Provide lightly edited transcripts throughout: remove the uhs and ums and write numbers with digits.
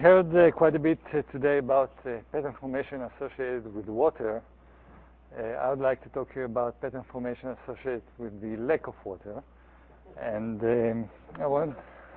heard quite a bit today about pattern formation associated with water. I would like to talk here about pattern formation associated with the lack of water. And I want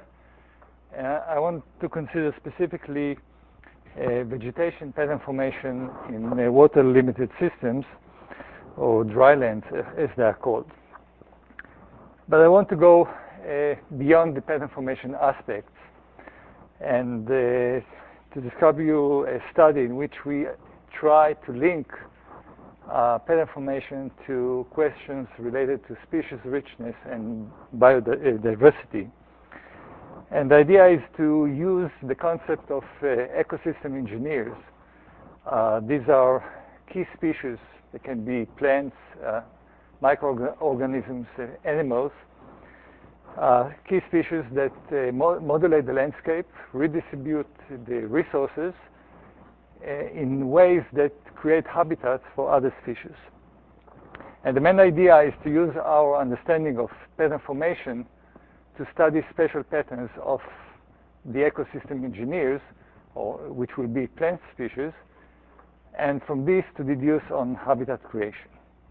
to consider specifically vegetation pattern formation in water-limited systems, or drylands, as they are called. But I want to go beyond the pattern formation aspects and to describe you a study in which we try to link pattern formation to questions related to species richness and biodiversity. And the idea is to use the concept of ecosystem engineers. These are key species. They can be plants, microorganisms, animals, key species that modulate the landscape, redistribute the resources in ways that create habitats for other species. And the main idea is to use our understanding of pattern formation to study special patterns of the ecosystem engineers, which will be plant species, and from this to deduce on habitat creation.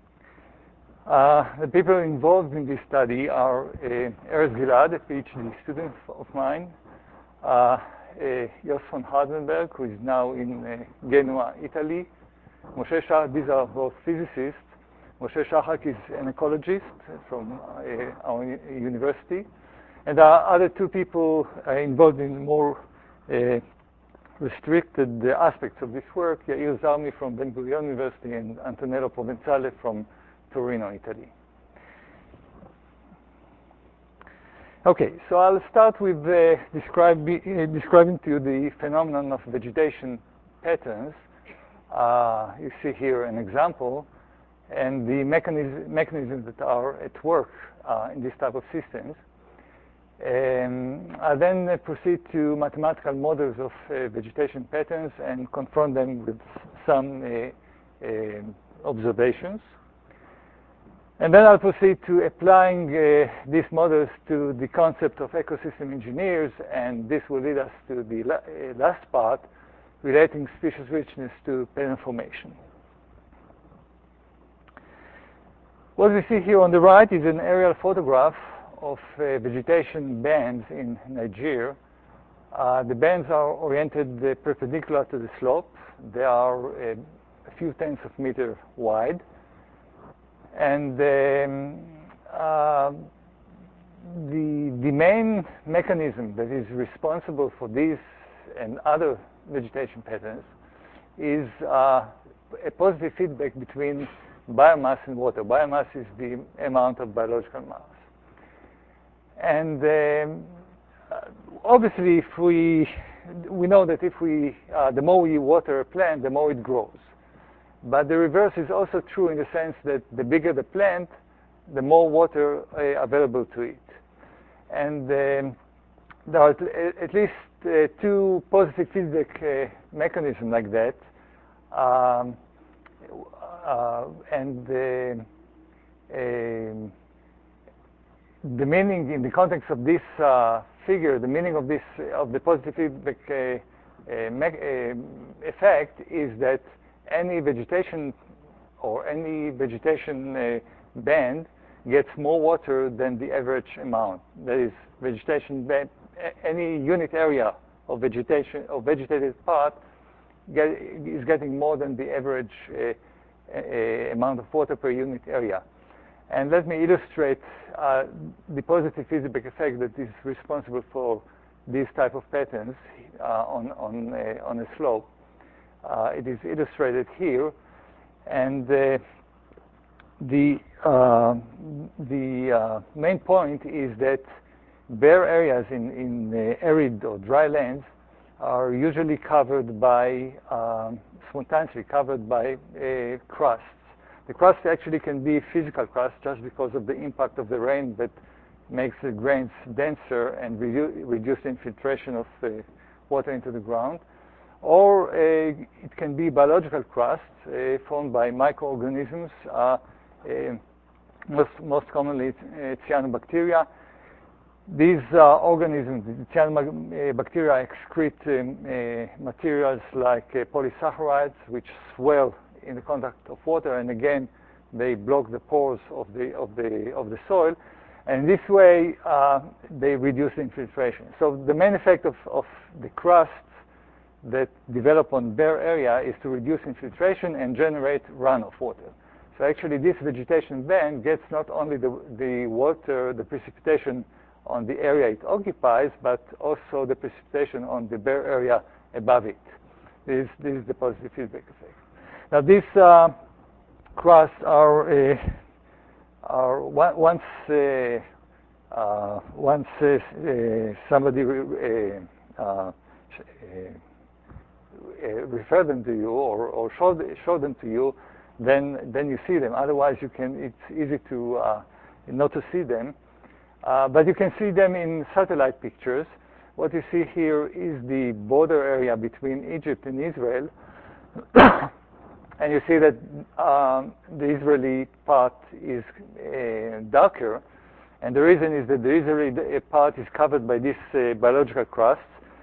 The people involved in this study are Erez Gilad, a PhD student of mine, Jos von Hardenberg, who is now in Genoa, Italy. Moshe Shahak, these are both physicists. Moshe Shahak is an ecologist from our university. And there are other two people involved in more restricted aspects of this work, Yair Zarmi from Ben Gurion University and Antonello Provenzale from Torino, Italy. Okay, so I'll start with describing to you the phenomenon of vegetation patterns. You see here an example, and the mechanisms that are at work in this type of systems. I then proceed to mathematical models of vegetation patterns and confront them with some observations. And then I'll proceed to applying these models to the concept of ecosystem engineers, and this will lead us to the last part, relating species richness to pattern formation. What we see here on the right is an aerial photograph of vegetation bands in Nigeria. The bands are oriented perpendicular to the slope. They are a few tenths of a meter wide. And the main mechanism that is responsible for these and other vegetation patterns is a positive feedback between biomass and water. Biomass is the amount of biological mass. And obviously, if we know that if the more we water a plant, the more it grows. But the reverse is also true in the sense that the bigger the plant, the more water available to it. And there are at least two positive feedback mechanisms like that. The meaning in the context of this figure, the meaning of the positive feedback effect is that any vegetation band gets more water than the average amount. That is, vegetation band, any unit area of vegetation or vegetated part is getting more than the average amount of water per unit area. And let me illustrate the positive feedback effect that is responsible for these type of patterns on a slope. It is illustrated here, and the main point is that bare areas in arid or dry lands are usually covered by spontaneously covered by crusts. The crust actually can be physical crust just because of the impact of the rain that makes the grains denser and reduce the infiltration of water into the ground. Or it can be biological crust formed by microorganisms, most commonly cyanobacteria, These organisms, the cyanobacteria, excrete materials like polysaccharides, which swell in the contact of water, and again, they block the pores of the soil, and this way they reduce infiltration. So the main effect of the crusts that develop on bare area is to reduce infiltration and generate runoff water. So actually, this vegetation band gets not only the water, the precipitation on the area it occupies, but also the precipitation on the bare area above it. This is the positive feedback effect. Now, these crusts are once somebody refer them to you or show them to you, then you see them. Otherwise, it's easy to not to see them. But you can see them in satellite pictures. What you see here is the border area between Egypt and Israel. And you see that the Israeli part is darker. And the reason is that the Israeli part is covered by this biological crust.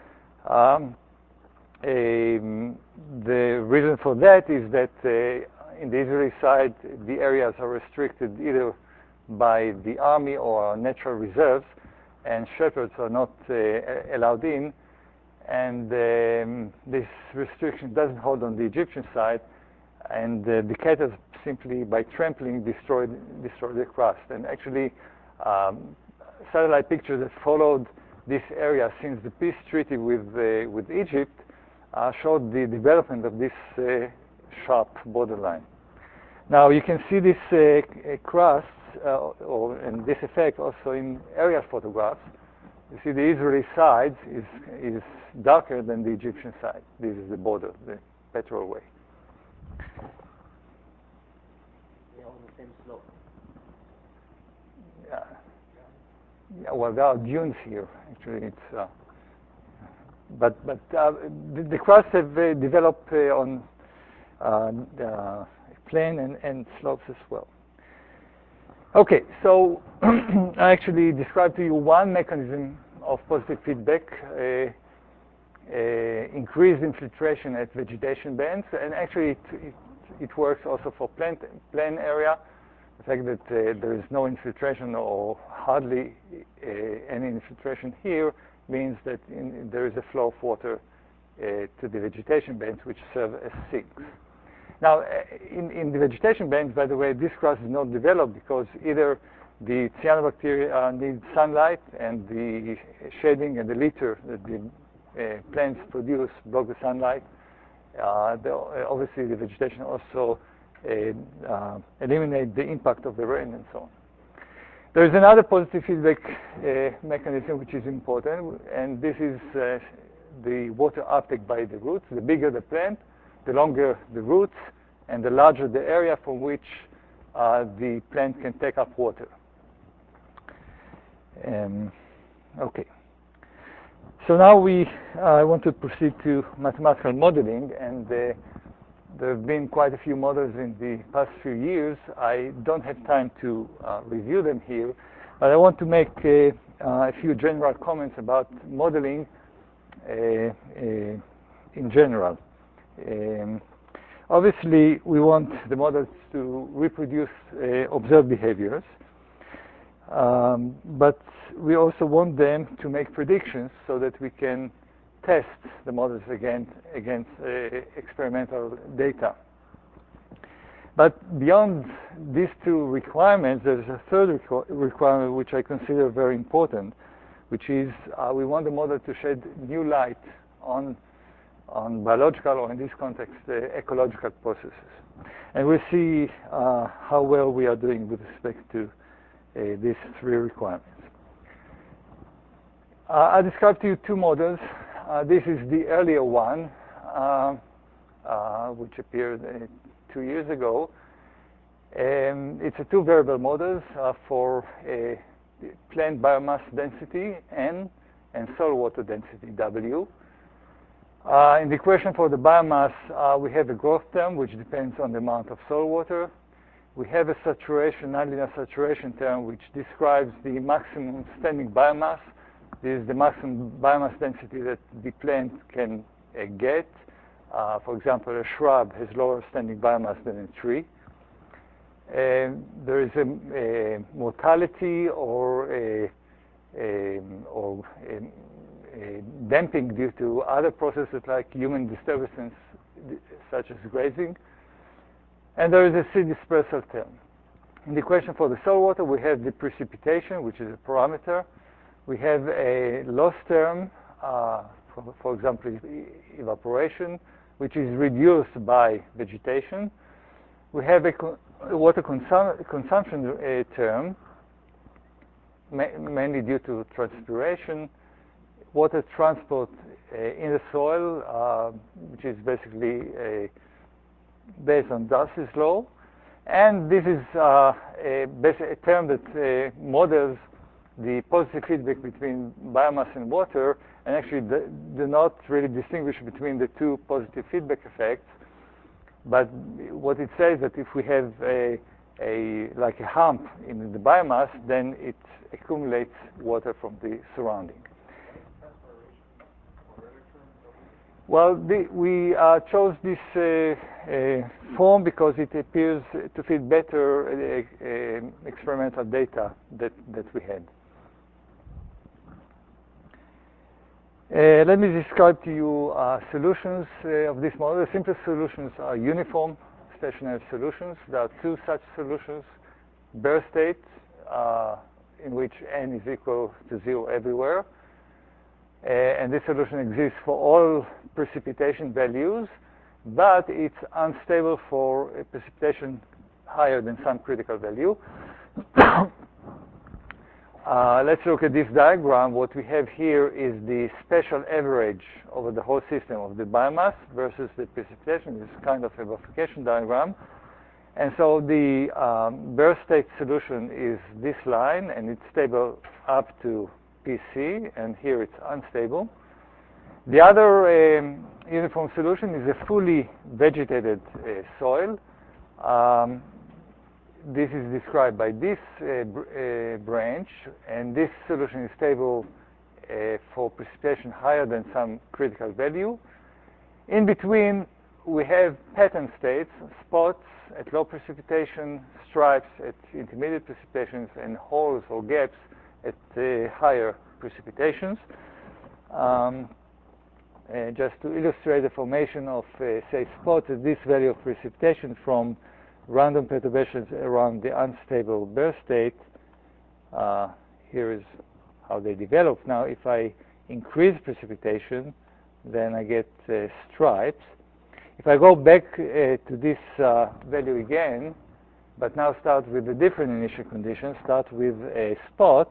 The reason for that is that in the Israeli side, the areas are restricted either by the army or natural reserves, and shepherds are not allowed in. And this restriction doesn't hold on the Egyptian side, and the cattle simply, by trampling, destroy the crust. And actually, satellite pictures that followed this area since the peace treaty with Egypt showed the development of this sharp borderline. Now you can see this crust and this effect also in aerial photographs. You see the Israeli side is darker than the Egyptian side. This is the border, the petrol way. They're on the same slope. Yeah, well, there are dunes here. Actually, it's but the crusts have developed on plain and slopes as well. Okay, so I actually described to you one mechanism of positive feedback, increased infiltration at vegetation bands, and actually it works also for plain area. The fact that there is no infiltration or hardly any infiltration here means that there is a flow of water to the vegetation bands, which serve as sinks. Now, in the vegetation bands, by the way, this crust is not developed because either the cyanobacteria need sunlight and the shading and the litter that the plants produce block the sunlight. Obviously, the vegetation also eliminate the impact of the rain and so on. There is another positive feedback mechanism which is important, and this is the water uptake by the roots. The bigger the plant, the longer the roots, and the larger the area from which the plant can take up water. Okay. So now I want to proceed to mathematical modeling, and there have been quite a few models in the past few years. I don't have time to review them here, but I want to make a few general comments about modeling in general. Obviously, we want the models to reproduce observed behaviors, but we also want them to make predictions so that we can test the models against experimental data. But beyond these two requirements, there's a third requirement which I consider very important, which is we want the model to shed new light on biological, or in this context, ecological processes. And we'll see how well we are doing with respect to these three requirements. I described to you two models. This is the earlier one, which appeared 2 years ago. It's a two-variable model for plant biomass density, N, and soil water density, W. In the equation for the biomass, we have a growth term, which depends on the amount of soil water. we have a saturation, nonlinear saturation term, which describes the maximum standing biomass. This is the maximum biomass density that the plant can get. For example, a shrub has lower standing biomass than a tree. There is a mortality or a damping due to other processes like human disturbances, such as grazing. And there is a seed dispersal term. In the equation for the soil water, we have the precipitation, which is a parameter. We have a loss term, for example, evaporation, which is reduced by vegetation. We have a water consumption term, mainly due to transpiration, water transport in the soil, which is basically based on Darcy's law. And this is a term that models the positive feedback between biomass and water, and actually do not really distinguish between the two positive feedback effects. But what it says that if we have like a hump in the biomass, then it accumulates water from the surrounding. Well, we chose this form because it appears to fit better experimental data that we had. Let me describe to you solutions of this model. The simplest solutions are uniform stationary solutions. There are two such solutions: bare state, in which n is equal to 0 everywhere. And this solution exists for all precipitation values, but it's unstable for a precipitation higher than some critical value. Let's look at this diagram. What we have here is the spatial average over the whole system of the biomass versus the precipitation. This is kind of a bifurcation diagram. And so the bare state solution is this line, and it's stable up to PC, and here it's unstable. The other uniform solution is a fully vegetated soil. This is described by this branch, and this solution is stable for precipitation higher than some critical value. In between, we have pattern states, spots at low precipitation, stripes at intermediate precipitations, and holes or gaps at higher precipitations. Just to illustrate the formation of, say, spots at this value of precipitation from random perturbations around the unstable bare state, here is how they develop. Now, if I increase precipitation, then I get stripes. If I go back to this value again, but now start with a different initial condition, start with a spot,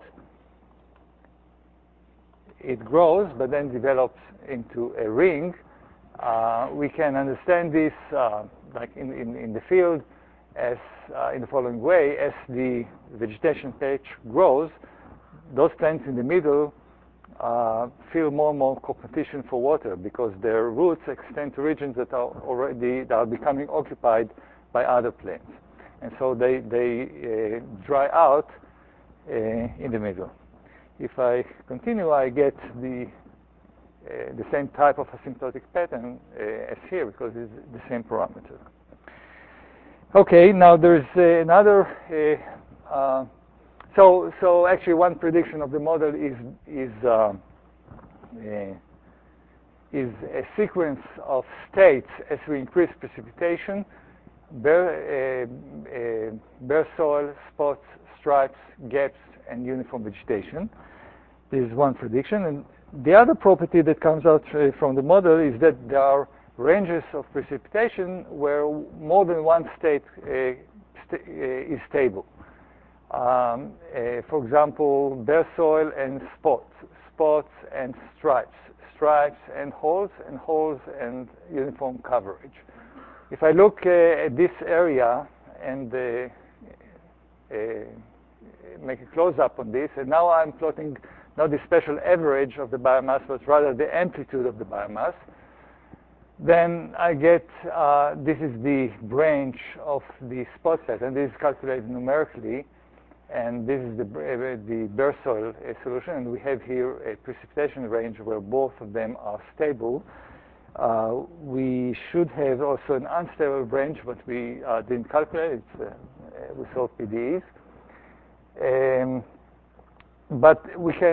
it grows, but then develops into a ring. We can understand this like in the field as in the following way: as the vegetation patch grows, those plants in the middle feel more and more competition for water because their roots extend to regions that are becoming occupied by other plants, and so they dry out in the middle. If I continue, I get the same type of asymptotic pattern as here because it's the same parameter. Okay, now there's another. So actually, one prediction of the model is a sequence of states as we increase precipitation: bare soil, spots, stripes, gaps, and uniform vegetation. This is one prediction. And the other property that comes out from the model is that there are ranges of precipitation where more than one state is stable. For example, bare soil and spots and stripes and holes and uniform coverage. If I look at this area and make a close-up on this, and now I'm plotting not the special average of the biomass, but rather the amplitude of the biomass, then I get, this is the branch of the spot pattern. This is calculated numerically, and this is the bare soil solution. And we have here a precipitation range where both of them are stable. We should have also an unstable range, but we didn't calculate. We solved PDEs. But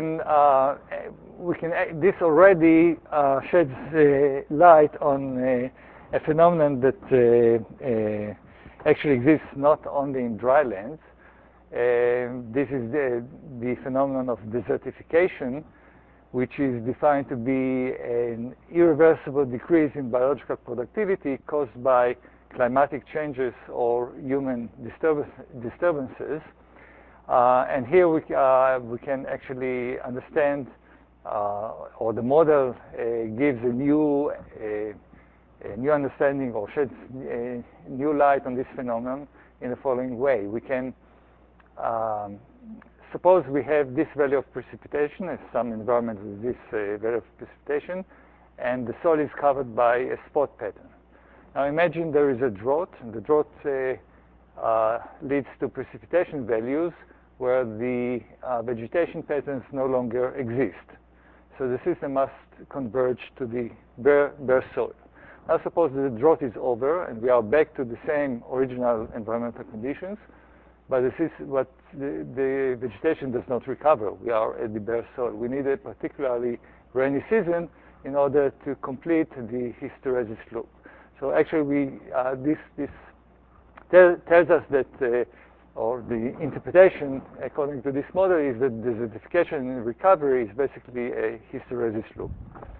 this already sheds light on a phenomenon that actually exists not only in dry lands. This is the phenomenon of desertification, which is defined to be an irreversible decrease in biological productivity caused by climatic changes or human disturbances. And here we can actually understand, or the model gives a new understanding or sheds new light on this phenomenon in the following way. We can suppose we have this value of precipitation, as some environment with this value of precipitation, and the soil is covered by a spot pattern. Now imagine there is a drought, and the drought leads to precipitation values where the vegetation patterns no longer exist. So the system must converge to the bare soil. Now suppose the drought is over and we are back to the same original environmental conditions, but the vegetation does not recover. We are at the bare soil. We need a particularly rainy season in order to complete the hysteresis loop. So actually, this tells us that, or the interpretation according to this model is that desertification and recovery is basically a hysteresis loop.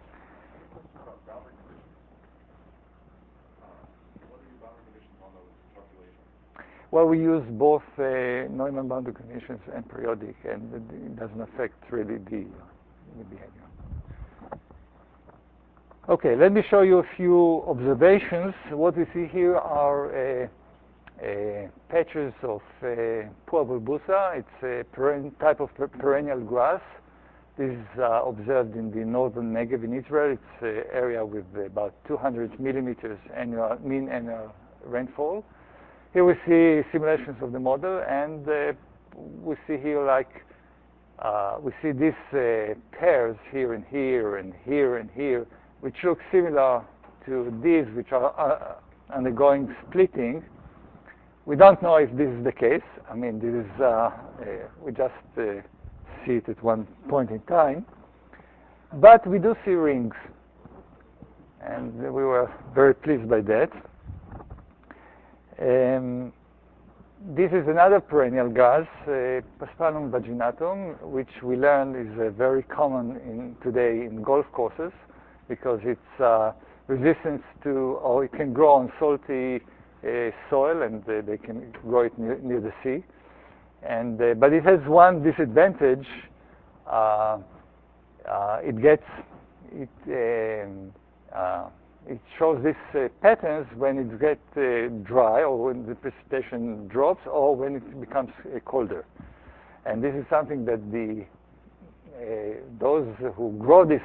Well, we use both Neumann boundary conditions and periodic, and it doesn't affect really the behavior. Okay, let me show you a few observations. What we see here are patches of Pua bulbosa. It's a type of perennial grass. This is observed in the northern Negev in Israel. It's an area with about 200 millimeters mean annual rainfall. Here we see simulations of the model, and we see here we see these pairs here and here and here and here, which look similar to these which are undergoing splitting. We don't know if this is the case. I mean, this is we just see it at one point in time, but we do see rings, and we were very pleased by that. This is another perennial grass, Paspalum vaginatum, which we learned is very common today in golf courses because it's resistant to, or it can grow on salty soil, and they can grow it near the sea. And but it has one disadvantage. It shows these patterns when it gets dry, or when the precipitation drops, or when it becomes colder. And this is something that those who grow this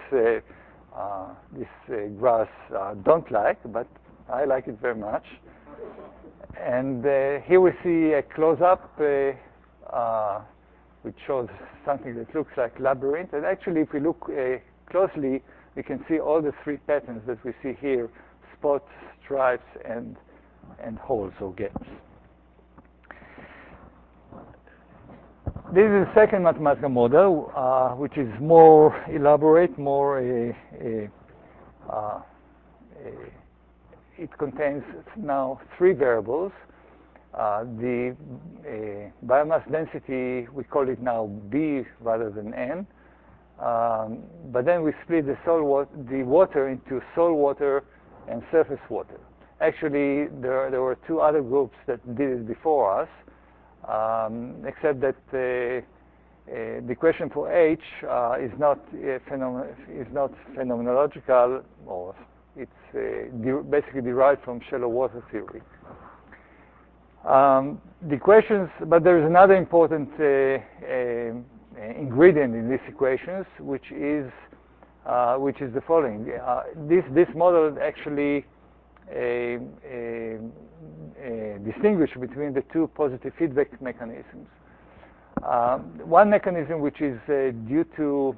grass don't like, but I like it very much. And here we see a close-up which shows something that looks like labyrinth. And actually, if we look closely, we can see all the three patterns that we see here: spots, stripes, and holes or gaps. This is the second mathematical model, which is more elaborate, it contains now three variables. The biomass density, we call it now B rather than N. But then we split the water into soil water and surface water. Actually, there were two other groups that did it before us, except that the equation for H is not phenomenological, or it's basically derived from shallow water theory. The equations, but there is another important ingredient in these equations, which is which is the following. This model actually distinguish between the two positive feedback mechanisms. One mechanism which is due to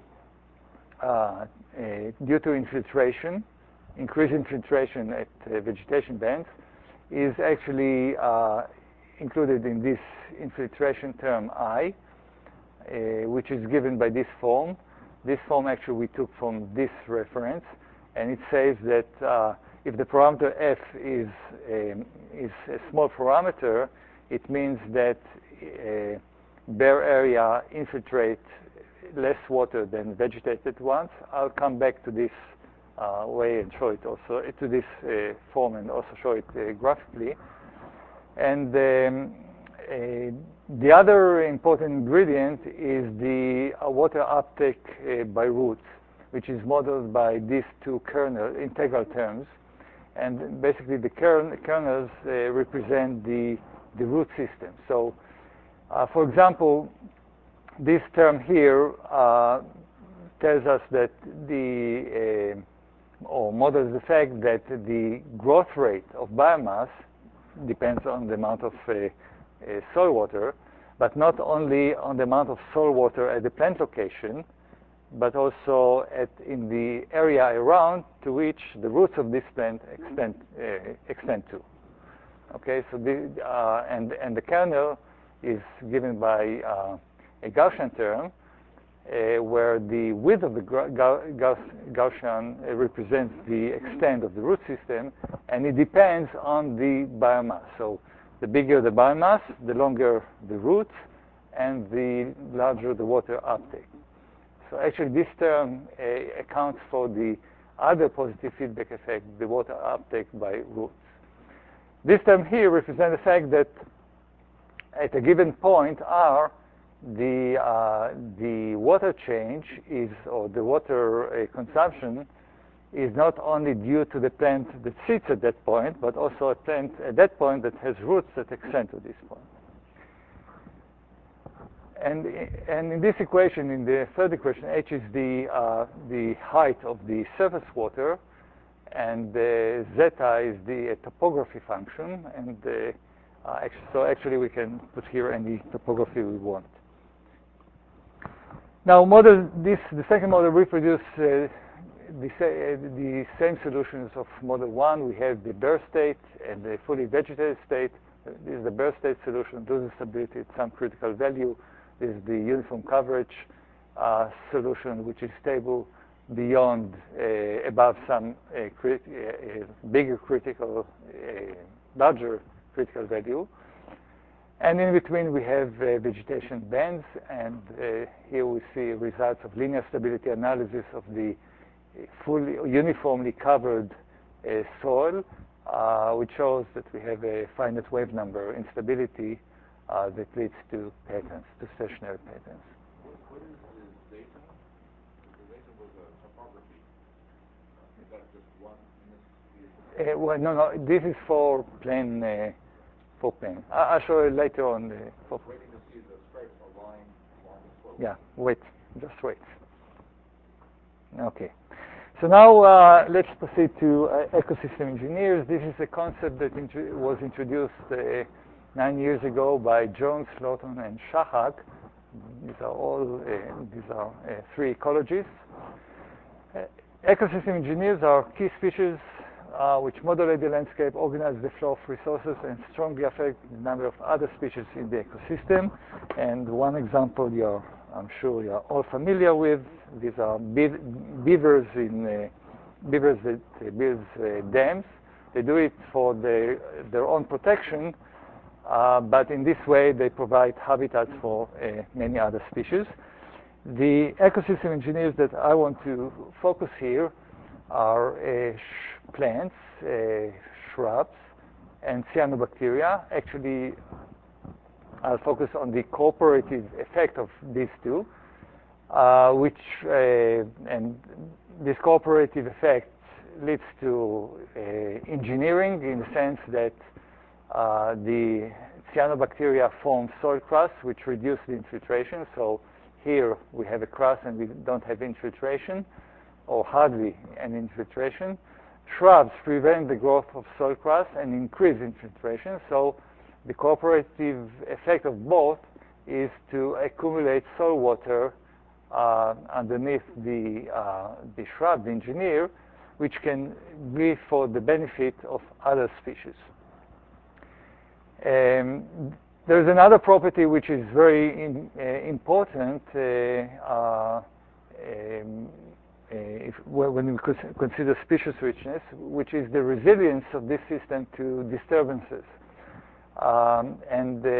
infiltration, increased infiltration at vegetation bands, is actually included in this infiltration term I, which is given by this form. This form actually we took from this reference, and it says that if the parameter f is a small parameter, it means that bare area infiltrates less water than vegetated ones. I'll come back to this way and show it also, to this form, and also show it graphically. And the other important ingredient is the water uptake by roots, which is modeled by these two integral terms. And basically the kernels represent the root system. So, for example, this term here tells us that or models the fact that the growth rate of biomass depends on the amount of soil water, but not only on the amount of soil water at the plant location, but also in the area around to which the roots of this plant extend to. Okay, so and the kernel is given by a Gaussian term, where the width of the Gaussian represents the extent of the root system, and it depends on the biomass. So the bigger the biomass, the longer the roots, and the larger the water uptake. So actually this term accounts for the other positive feedback effect, the water uptake by roots. This term here represents the fact that at a given point R, the water change or the water consumption is not only due to the plant that sits at that point, but also a plant at that point that has roots that extend to this point. And in this equation, in the third equation, H is the height of the surface water, and zeta is the topography function. And so actually we can put here any topography we want. Now, the second model reproduces the same solutions of model 1. We have the bare state and the fully vegetated state. This is the bare state solution, loses stability at some critical value. This is the uniform coverage solution, which is stable beyond, above some bigger critical, larger critical value. And in between, we have vegetation bands, and here we see results of linear stability analysis of the fully uniformly covered soil, which shows that we have a finite wave number instability that leads to patterns, to stationary patterns. What is the zeta? The zeta was a topography. Is that just one in this? Well, no, this is for plane. I'll show you later on. Waiting to see the stripes along the slope. Yeah, just wait. Okay. So now let's proceed to ecosystem engineers. This is a concept that was introduced 9 years ago by Jones, Lawton, and Shahak. These are three ecologists. Ecosystem engineers are key species which modulate the landscape, organize the flow of resources, and strongly affect the number of other species in the ecosystem. And one example I'm sure you're all familiar with. These are beavers that build dams. They do it for their own protection, but in this way they provide habitats for many other species. The ecosystem engineers that I want to focus here are plants, shrubs, and cyanobacteria. Actually, I'll focus on the cooperative effect of these two, and this cooperative effect leads to engineering in the sense that the cyanobacteria form soil crusts, which reduce the infiltration. So here we have a crust and we don't have infiltration. or hardly any infiltration. Shrubs prevent the growth of soil crust and increase infiltration. So the cooperative effect of both is to accumulate soil water underneath the shrub, the engineer, which can be for the benefit of other species. There's another property which is very important when we consider species richness, which is the resilience of this system to disturbances. And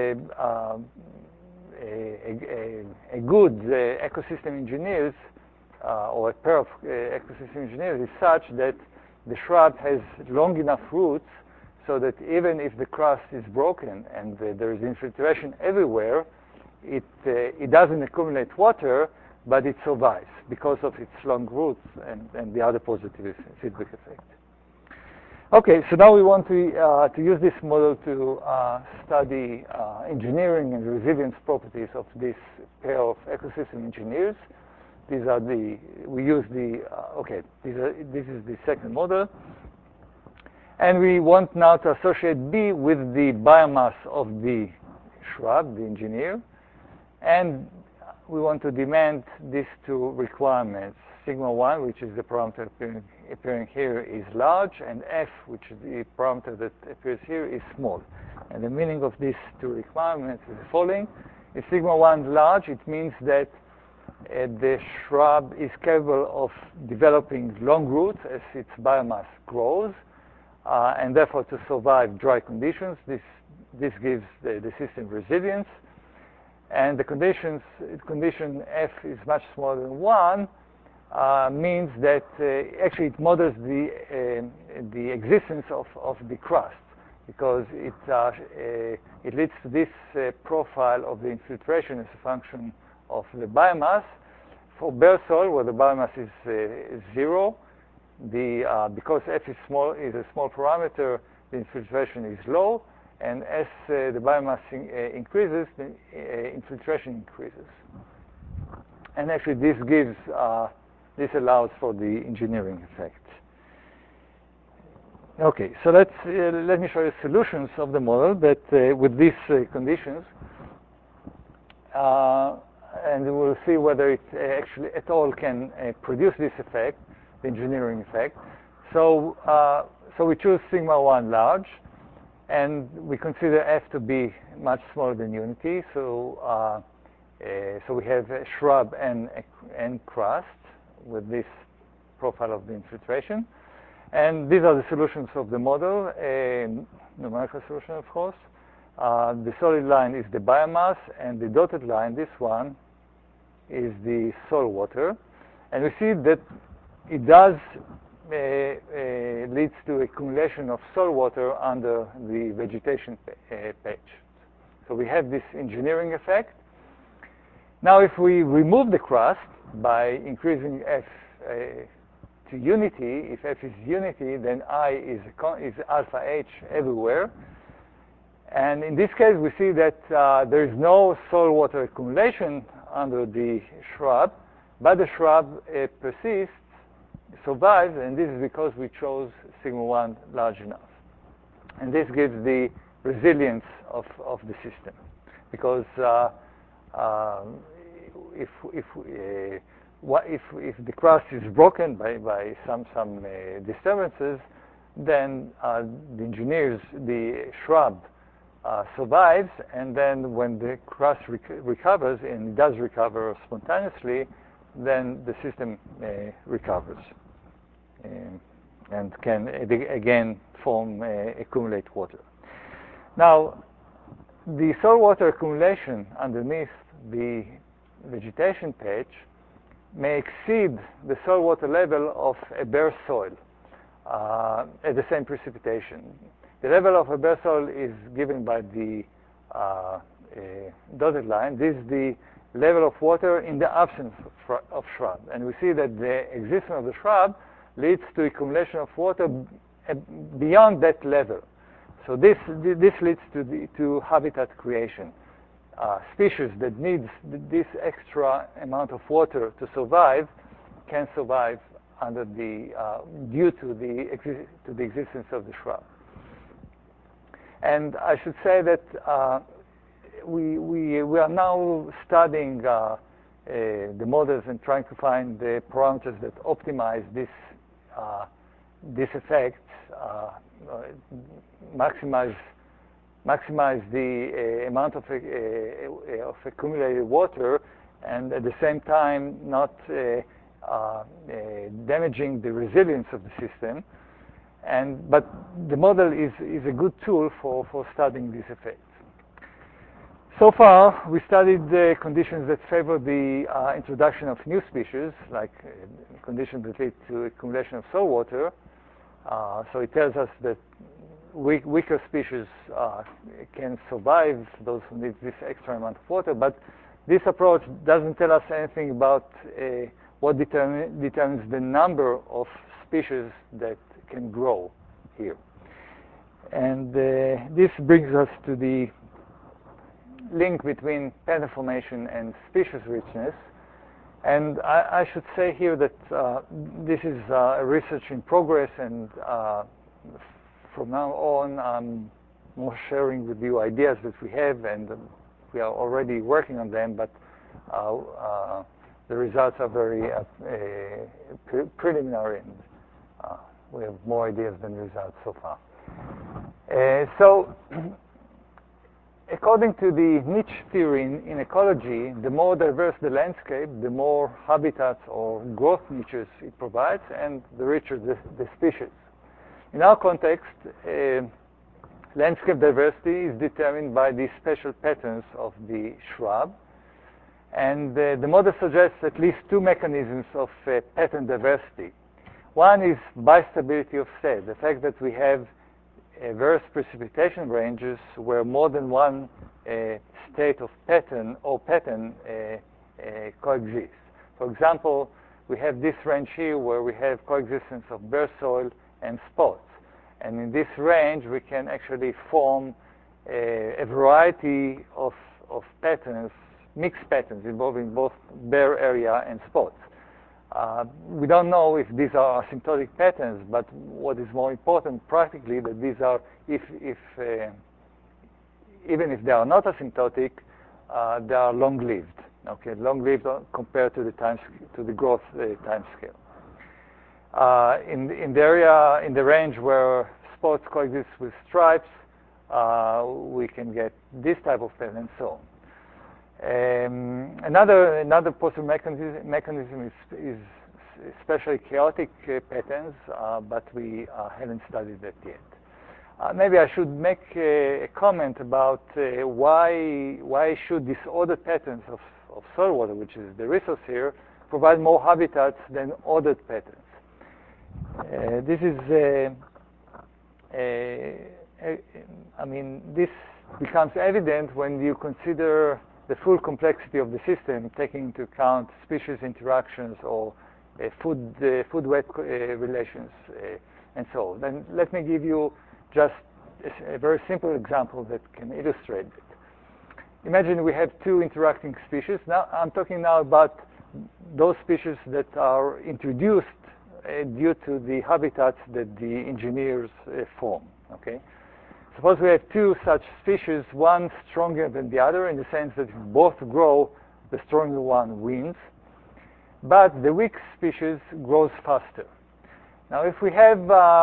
a good ecosystem engineers or a pair of ecosystem engineers is such that the shrub has long enough roots so that even if the crust is broken and there is infiltration everywhere, it doesn't accumulate water, but it survives because of its long roots and the other positive feedback effect. Okay, so now we want to use this model to study engineering and resilience properties of this pair of ecosystem engineers. These are the, we use the, this is the second model. And we want now to associate B with the biomass of the shrub, the engineer. And we want to demand these two requirements. Sigma 1, which is the parameter appearing here, is large, and F, which is the parameter that appears here, is small. And the meaning of these two requirements is the following. If sigma 1 is large, it means that the shrub is capable of developing long roots as its biomass grows, and therefore to survive dry conditions. This gives the system resilience. And the condition F is much smaller than 1 means that actually it models the existence of the crust, because it leads to this profile of the infiltration as a function of the biomass. For bare soil, where the biomass is 0, because F is a small parameter, the infiltration is low, and as the biomass increases, the infiltration increases. And actually, this allows for the engineering effect. Okay, so let me show you solutions of the model that with these conditions, and we'll see whether it actually at all can produce this effect, the engineering effect. So we choose sigma 1 large, and we consider F to be much smaller than unity. So we have a shrub and crust with this profile of the infiltration. And these are the solutions of the model, a numerical solution, of course. The solid line is the biomass, and the dotted line, this one, is the soil water. And we see that it does leads to accumulation of soil water under the vegetation page. So we have this engineering effect. Now, if we remove the crust by increasing F to unity, if F is unity, then I is alpha H everywhere. And in this case, we see that there is no soil water accumulation under the shrub, but the shrub persists, survives, and this is because we chose sigma 1 large enough. And this gives the resilience of the system, because if the crust is broken by some disturbances, then the shrub survives, and then when the crust recovers, and it does recover spontaneously, then the system recovers and can again accumulate water. Now, the soil water accumulation underneath the vegetation patch may exceed the soil water level of a bare soil at the same precipitation. The level of a bare soil is given by the dotted line. This is the level of water in the absence of shrub. And we see that the existence of the shrub leads to accumulation of water beyond that level. So this leads to habitat creation. Species that needs this extra amount of water to survive can survive due to the existence of the shrub. And I should say that we are now studying the models and trying to find the parameters that optimize this effect, maximize the amount of accumulated water, and at the same time not damaging the resilience of the system. But the model is a good tool for studying these effects. So far, we studied the conditions that favor the introduction of new species, like conditions that lead to accumulation of soil water. So it tells us that weaker species can survive, those who need this extra amount of water. But this approach doesn't tell us anything about what determines the number of species that can grow here. And this brings us to the link between pattern formation and species richness. And I should say here that this is research in progress, and from now on I'm more sharing with you ideas that we have, and we are already working on them, but the results are very preliminary, and we have more ideas than results so far. So according to the niche theory in ecology, the more diverse the landscape, the more habitats or growth niches it provides, and the richer the species. In our context, landscape diversity is determined by the spatial patterns of the shrub. And the model suggests at least two mechanisms of pattern diversity. One is bistability of state, the fact that we have various precipitation ranges where more than one state of pattern or pattern coexists. For example, we have this range here where we have coexistence of bare soil and spots. And in this range, we can actually form a variety of patterns, mixed patterns involving both bare area and spots. We don't know if these are asymptotic patterns, but what is more important practically that these are, even if they are not asymptotic, they are long-lived. Okay, long-lived compared to the growth time scale. In the area, in the range where spots coexist with stripes, we can get this type of pattern and so on. Another possible mechanism is especially chaotic patterns, but we haven't studied that yet. Maybe I should make a comment about why should disordered patterns of soil water, which is the resource here, provide more habitats than ordered patterns. This is, this becomes evident when you consider the full complexity of the system, taking into account species interactions or food-wet relations, and so on. Then let me give you just a very simple example that can illustrate it. Imagine we have two interacting species. Now I'm talking now about those species that are introduced due to the habitats that the engineers form. Okay. Suppose we have two such species, one stronger than the other in the sense that if both grow, the stronger one wins, but the weak species grows faster. Now if we have,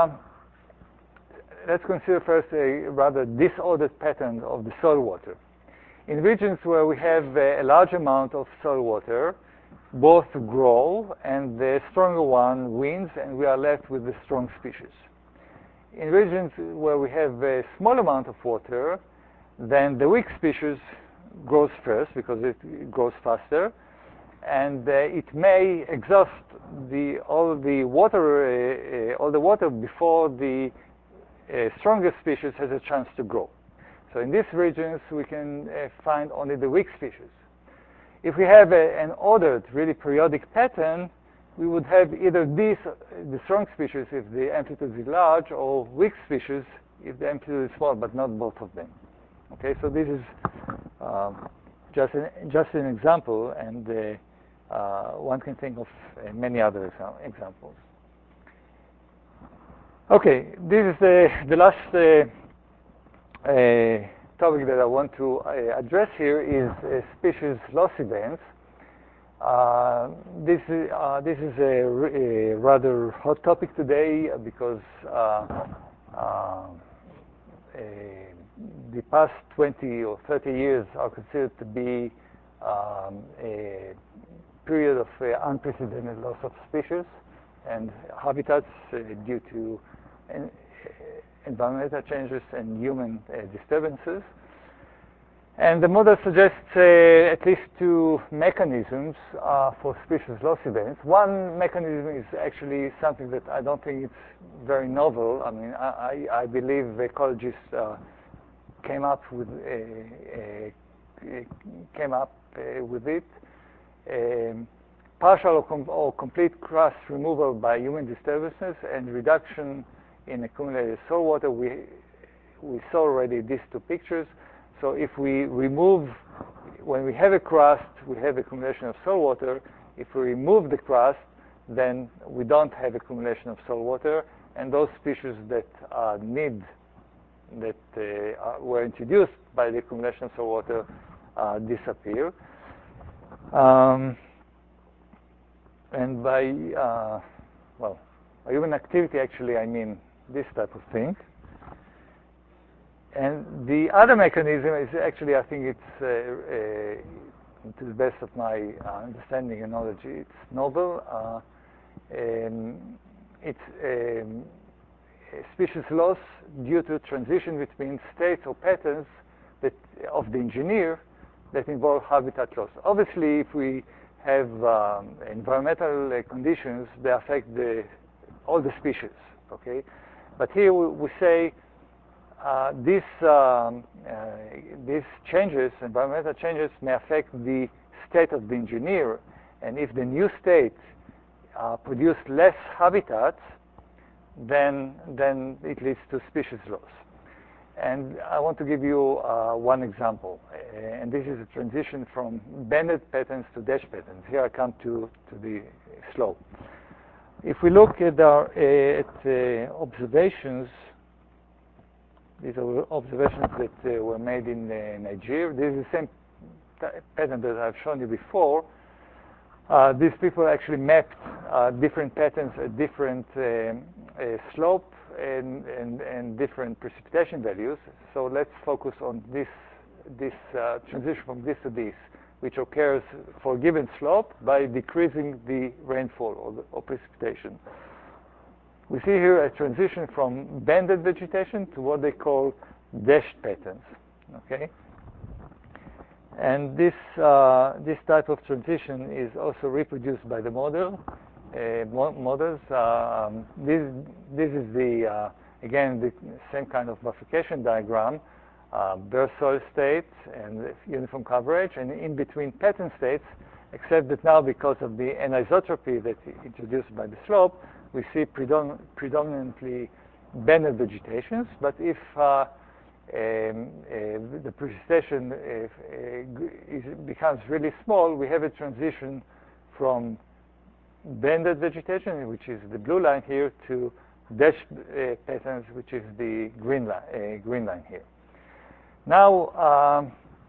let's consider first a rather disordered pattern of the soil water. In regions where we have a large amount of soil water, both grow and the stronger one wins, and we are left with the strong species. In regions where we have a small amount of water, then the weak species grows first because it grows faster, and it may exhaust all the water before the stronger species has a chance to grow. So in these regions, we can find only the weak species. If we have an ordered, really periodic pattern, we would have either the strong species if the amplitude is large, or weak species if the amplitude is small, but not both of them. Okay, so this is just an example, and one can think of many other examples. Okay, this is the last topic that I want to address here is species loss events. This is a rather hot topic today because the past 20 or 30 years are considered to be a period of unprecedented loss of species and habitats due to environmental changes and human disturbances. And the model suggests at least two mechanisms for species loss events. One mechanism is actually something that I don't think it's very novel. I mean, I believe ecologists came up with it. Partial or complete crust removal by human disturbances and reduction in accumulated salt water. We saw already these two pictures. So if we remove, when we have a crust, we have accumulation of salt water. If we remove the crust, then we don't have accumulation of salt water, and those species that were introduced by the accumulation of salt water disappear. And by human activity, actually, I mean this type of thing. And the other mechanism is actually, I think it's, to the best of my understanding and knowledge, it's novel. It's species loss due to transition between states or patterns of the engineer that involve habitat loss. Obviously, if we have environmental conditions, they affect all the species, okay? But here we say these changes, environmental changes, may affect the state of the engineer, and if the new state produce less habitats, then it leads to species loss. And I want to give you one example, and this is a transition from banded patterns to dash patterns. Here I come to the slope. If we look at our observations, these are observations that were made in Nigeria. This is the same pattern that I've shown you before. These people actually mapped different patterns at different slope and different precipitation values. So let's focus on this transition from this to this, which occurs for a given slope by decreasing the rainfall or precipitation. We see here a transition from banded vegetation to what they call dashed patterns. Okay, and this type of transition is also reproduced by the models. This is again the same kind of bifurcation diagram, bare soil state and uniform coverage, and in between pattern states, except that now because of the anisotropy that's introduced by the slope, we see predominantly banded vegetations. But if the precipitation becomes really small, we have a transition from banded vegetation, which is the blue line here, to dashed patterns, which is the green line here. Now,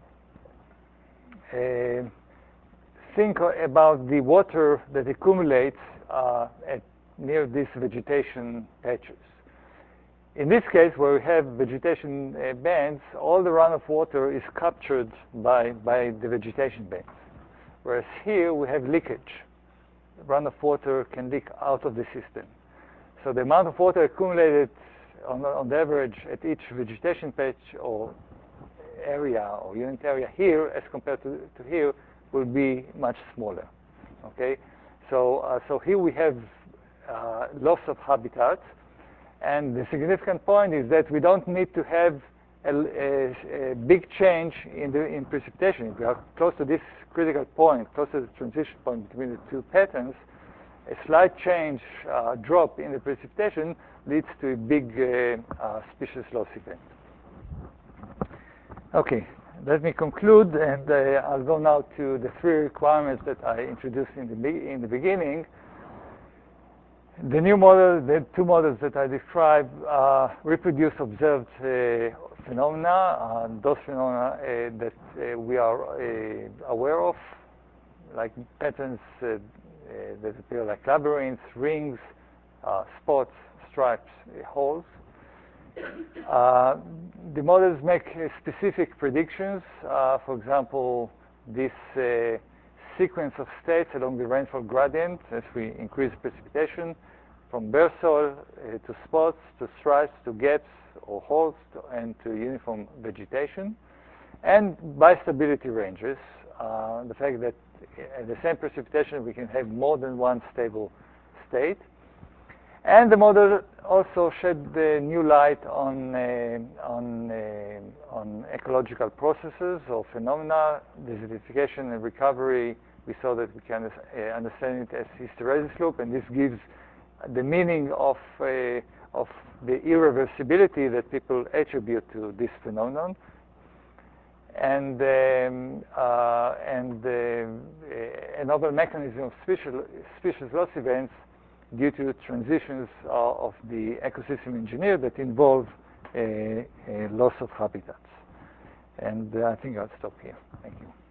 think about the water that accumulates near these vegetation patches. In this case, where we have vegetation bands, all the runoff water is captured by the vegetation bands. Whereas here we have leakage. Runoff water can leak out of the system. So the amount of water accumulated on the average at each vegetation patch or area or unit area here as compared to here will be much smaller. Okay, so here we have loss of habitat, and the significant point is that we don't need to have a big change in precipitation. If we are close to this critical point, close to the transition point between the two patterns, a slight change, drop in the precipitation leads to a big species loss event. Okay, let me conclude, and I'll go now to the 3 requirements that I introduced in the beginning. The new model, the 2 models that I described, reproduce observed phenomena, those phenomena that we are aware of, like patterns that appear like labyrinths, rings, spots, stripes, holes. The models make specific predictions. For example, this sequence of states along the rainfall gradient as we increase precipitation from bare soil to spots, to stripes, to gaps or holes, and to uniform vegetation. And by stability ranges, the fact that at the same precipitation we can have more than one stable state. And the model also shed new light on ecological processes or phenomena, desertification and recovery. We saw that we can understand it as hysteresis loop, and this gives the meaning of the irreversibility that people attribute to this phenomenon. And a novel mechanism of species loss events due to transitions of the ecosystem engineer that involve a loss of habitats. And I think I'll stop here. Thank you.